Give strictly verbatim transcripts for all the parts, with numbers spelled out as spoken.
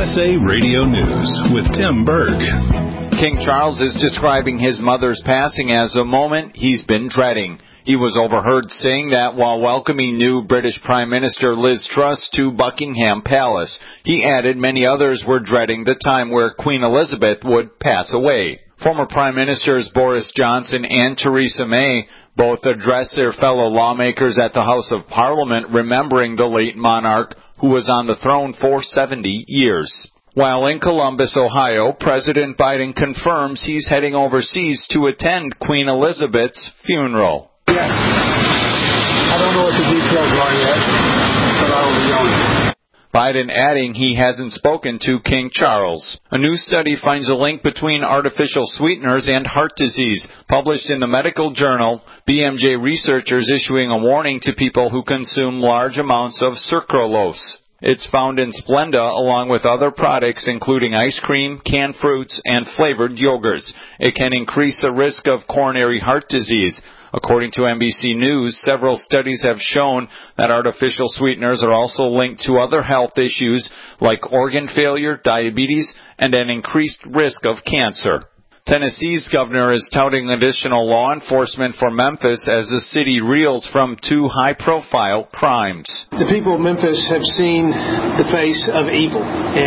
S A Radio News with Tim Berg. King Charles is describing his mother's passing as a moment he's been dreading. He was overheard saying that while welcoming new British Prime Minister Liz Truss to Buckingham Palace. He added many others were dreading the time where Queen Elizabeth would pass away. Former Prime Ministers Boris Johnson and Theresa May both addressed their fellow lawmakers at the House of Parliament, remembering the late monarch who was on the throne for seventy years. While in Columbus, Ohio, President Biden confirms he's heading overseas to attend Queen Elizabeth's funeral. Yes. I don't know what the details are yet, but I will be going. Biden adding he hasn't spoken to King Charles. A new study finds a link between artificial sweeteners and heart disease. Published in the medical journal, B M J researchers issuing a warning to people who consume large amounts of sucralose. It's found in Splenda along with other products including ice cream, canned fruits, and flavored yogurts. It can increase the risk of coronary heart disease. According to N B C News, several studies have shown that artificial sweeteners are also linked to other health issues like organ failure, diabetes, and an increased risk of cancer. Tennessee's governor is touting additional law enforcement for Memphis as the city reels from two high-profile crimes. The people of Memphis have seen the face of evil,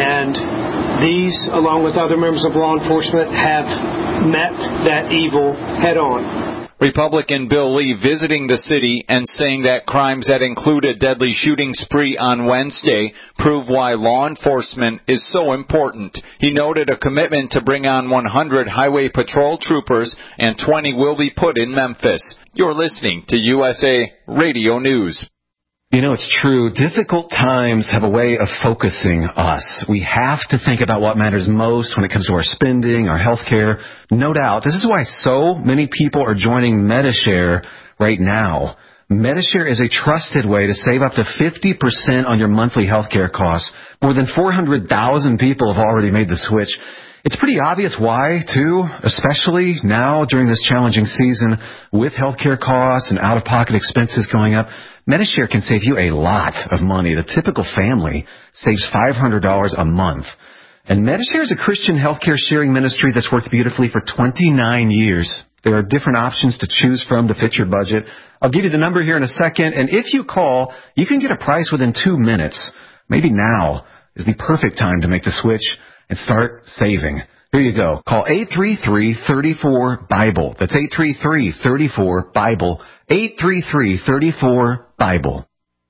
and these, along with other members of law enforcement, have met that evil head-on. Republican Bill Lee visiting the city and saying that crimes that include a deadly shooting spree on Wednesday prove why law enforcement is so important. He noted a commitment to bring on one hundred highway patrol troopers and twenty will be put in Memphis. You're listening to U S A Radio News. You know, it's true. Difficult times have a way of focusing us. We have to think about what matters most when it comes to our spending, our health care. No doubt. This is why so many people are joining Medi-Share right now. Medi-Share is a trusted way to save up to fifty percent on your monthly health care costs. More than four hundred thousand people have already made the switch. It's pretty obvious why, too, especially now during this challenging season with healthcare costs and out-of-pocket expenses going up. Medi-Share can save you a lot of money. The typical family saves five hundred dollars a month. And Medi-Share is a Christian healthcare sharing ministry that's worked beautifully for twenty-nine years. There are different options to choose from to fit your budget. I'll give you the number here in a second, and if you call, you can get a price within two minutes. Maybe now is the perfect time to make the switch and start saving. Here you go. Call eight three three, three four, BIBLE. That's eight three three, three four, BIBLE. eight three three, three four, BIBLE.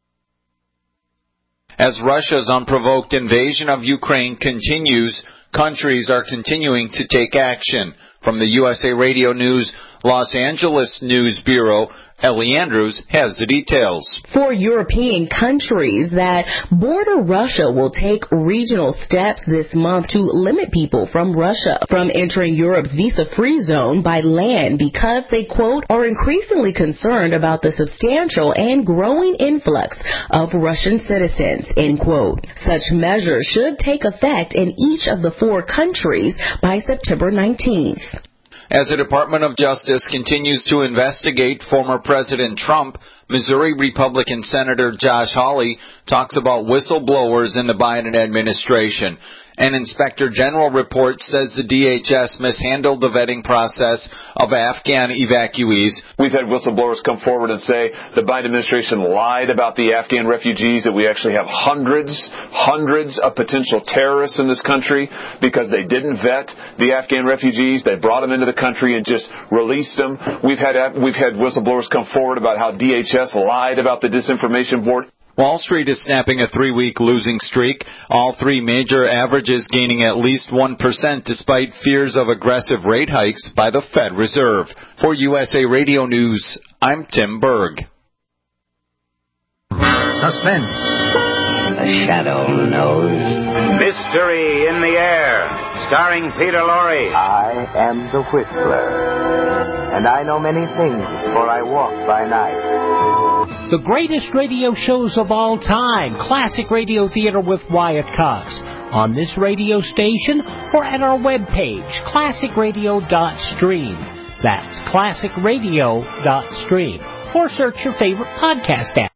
As Russia's unprovoked invasion of Ukraine continues, countries are continuing to take action. From the U S A Radio News Los Angeles News Bureau, Ellie Andrews has the details. For European countries that border Russia will take regional steps this month to limit people from Russia from entering Europe's visa-free zone by land because they, quote, are increasingly concerned about the substantial and growing influx of Russian citizens, end quote. Such measures should take effect in each of the four countries by September nineteenth. As the Department of Justice continues to investigate former President Trump, Missouri Republican Senator Josh Hawley talks about whistleblowers in the Biden administration. An Inspector General report says the D H S mishandled the vetting process of Afghan evacuees. We've had whistleblowers come forward and say the Biden administration lied about the Afghan refugees, that we actually have hundreds, hundreds of potential terrorists in this country because they didn't vet the Afghan refugees. They brought them into the country and just released them. We've had, we've had whistleblowers come forward about how D H S lied about the disinformation board. Wall Street is snapping a three-week losing streak, all three major averages gaining at least one percent despite fears of aggressive rate hikes by the Fed Reserve. For U S A Radio News, I'm Tim Berg. Suspense. The shadow knows. Mystery in the air, starring Peter Lorre. I am the Whistler, and I know many things, for I walk by night. The greatest radio shows of all time, Classic Radio Theater with Wyatt Cox, on this radio station or at our webpage, classic radio dot stream. That's classic radio dot stream. Or search your favorite podcast app.